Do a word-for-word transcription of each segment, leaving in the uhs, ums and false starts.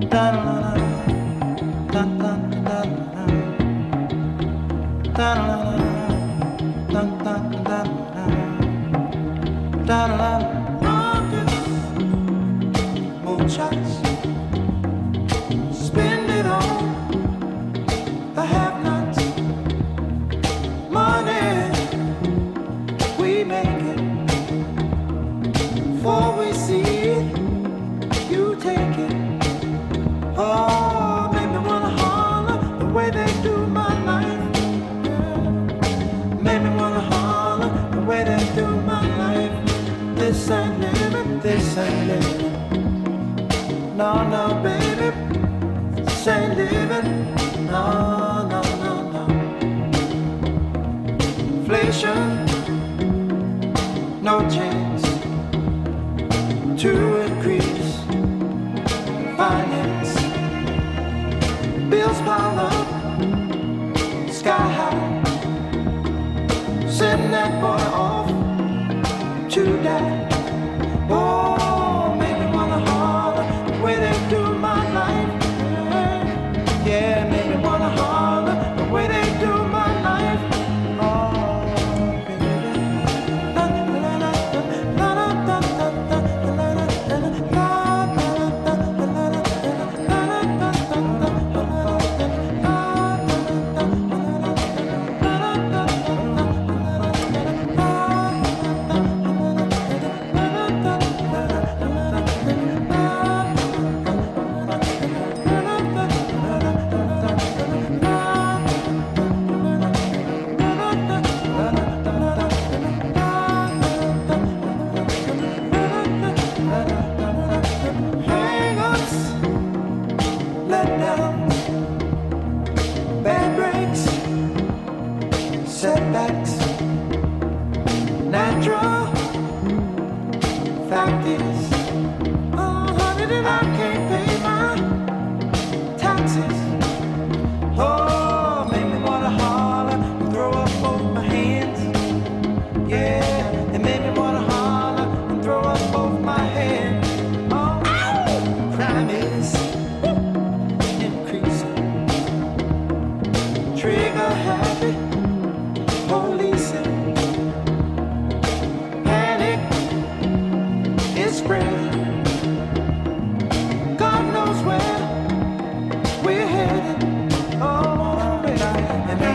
Moonshots, spend it on the have-nots. Money, we make it. Before we see it, you take it. Oh, make me wanna holler the way they do my life. Make me wanna holler the way they do my life. This ain't living, this ain't living. No, no, baby, this ain't living. No, no, no, no. Inflation, no chance to increase finance. Bills pile up, sky high. Send that boy off to die. Oh, make me wanna holler the way they do my life. Yeah, make me wanna holler the way they do my life. Oh, baby. La, la, la, la, la, la, la, la, la, la, hang-ups, letdowns, bad breaks, setbacks, natural. Fact is, oh honey, I can't pay my taxes. Oh, make me wanna holler and throw up both my hands. Yeah, it made me wanna holler and throw up both my hands. Oh, ow! Crime is increasing. Trigger happy, policing. Panic is spreading. God knows where we're headed. Oh, baby, and me.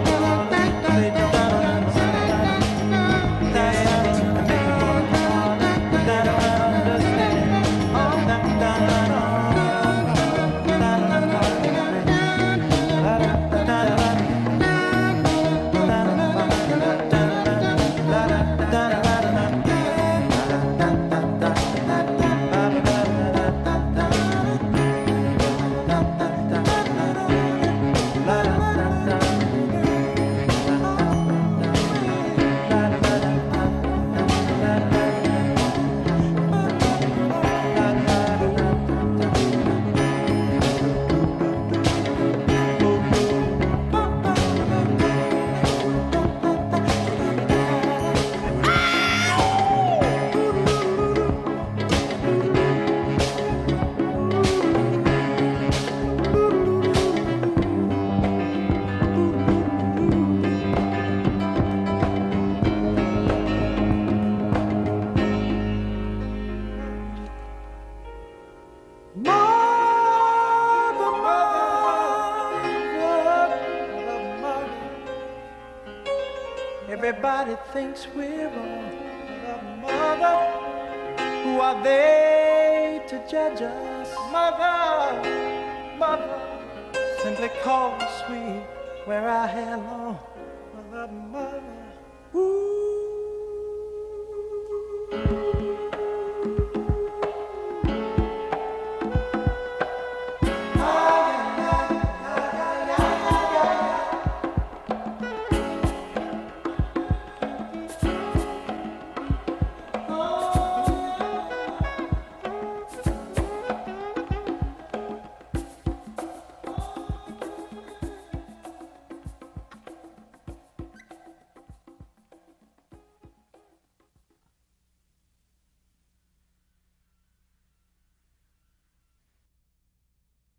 Mother, mother, mother. Everybody thinks we're wrong. Mother, who are they to judge us? Mother, mother, simply cause we wear our hair long. Mother, mother, ooh.